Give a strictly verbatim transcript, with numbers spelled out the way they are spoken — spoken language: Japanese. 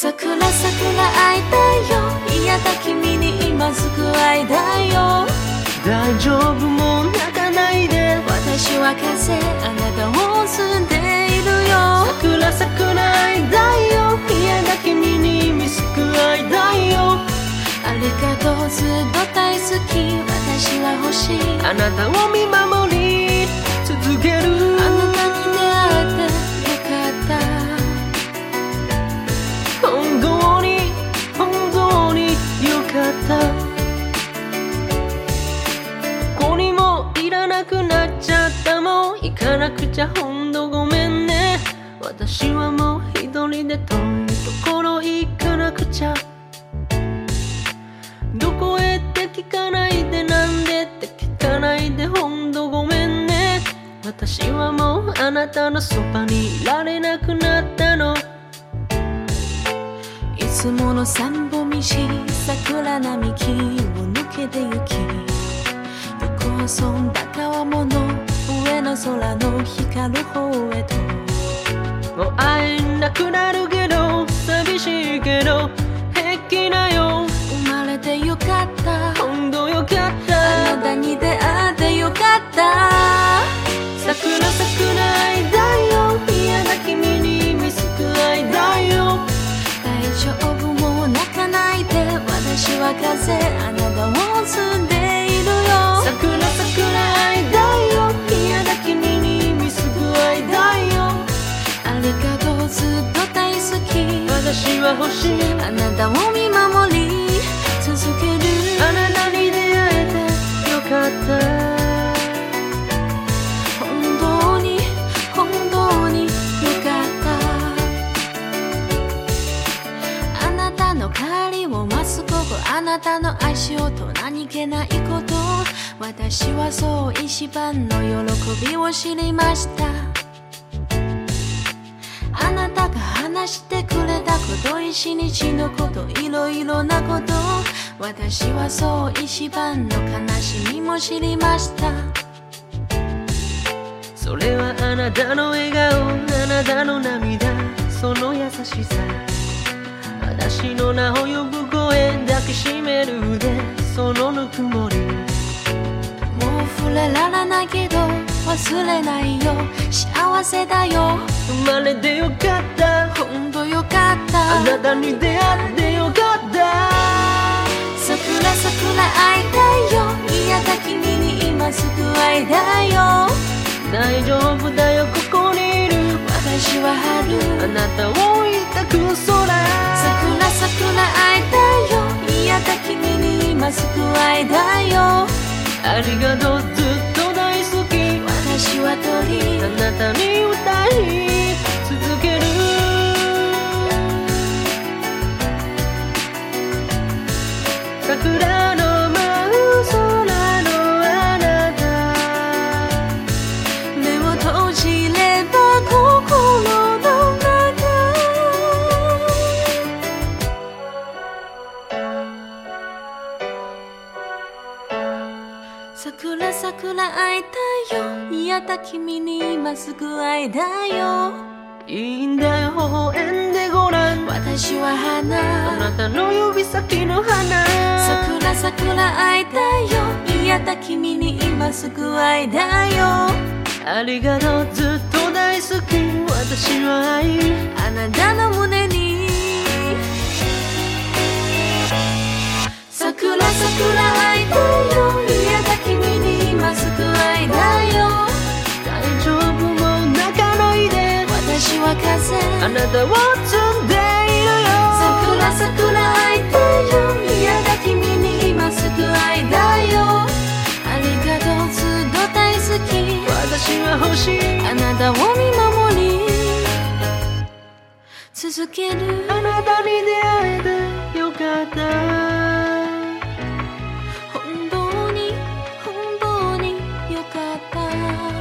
桜桜会いたいよ、嫌だ君に今すぐ会いたいよ。 大丈夫もう泣かないで、 私は風、あなたを住んでいるよ。 桜桜会いたいよ、嫌だ君に今すぐ会いたいよ。 ありがとうずっと大好き、私は欲しい。 あなたを見守り続ける。 あなたに出会えてよかった。 本当に本当によかった。ここにもいらなくなっちゃった。もう行かなくちゃほんとごめんね。私はもう一人で遠いところ行かなくちゃ。どこへって聞かないで、なんでって聞かないで、ほんとごめんね。私はもうあなたのそばにいられなくなったの。 いつもの散歩道、桜並木を抜けて行き、よく遊んだ川面の上の空の光る方へと。 もう会えなくなるけど、寂しいけど平気だよ。 生まれてよかった、 ほんとよかった。 あなたに出会ってよかった。 桜桜会いたいよ、嫌だ君に今すぐ会いたいよ。 大丈夫もう泣かないで、私は風、あなたを住んでいるよ。 桜桜会いたいよ、嫌だ君に今すぐ会いたいよ。 ありがとうずっと大好き、 私は欲しい。 あなたを見守り続ける。 あなたに出会えてよかった。 本当に本当によかった。あなたの帰りを待つ午後、あなたの足音何気ないこと、私はそう一番の喜びを知りました。あなたが話してくれたこと、一日のこと、いろいろなこと、私はそう一番の悲しみも知りました。 それはあなたの笑顔、あなたの涙、その優しさ。私の名を呼ぶ声、抱きしめる腕、そのぬくもり。 もう触れられないけど忘れないよ、幸せだよ。 生まれてよかった、 ほんとよかった。 あなたに出会ってよかった。 桜桜会いたいよ、嫌だ君に今すぐ会いたいよ。 大丈夫だよ、ここにいる。 私は春、 あなたを抱く空。 桜桜会いたいよ、嫌だ君に今すぐ会いたいよ。 ありがとうずっと大好き、 私は鳥、 あなたに歌い続ける。桜の舞う空のあなた、 目を閉じれば心の中。桜桜会いたいよ、嫌だ君に今すぐ会いたいよ。 いいんだよ、微笑んでごらん。 私はあ花、 なたの指先の花。 桜桜会いたいよ、嫌だ君に今すぐ会いたいよ。 ありがとうずっと大好き、私は愛、 あなたの胸に。桜桜会いたいよ、嫌だ君に今すぐ会いたいよ。 大丈夫もう泣かないで、 私は風、 あなたを摘んでいるよ。 桜桜会いたいよ、嫌だ君に今すぐ会いたいよ。ありがとうずっと大好き、 私は欲しい。 あなたを見守り続ける。 あなたに出会えてよかった。 本当に本当によかった。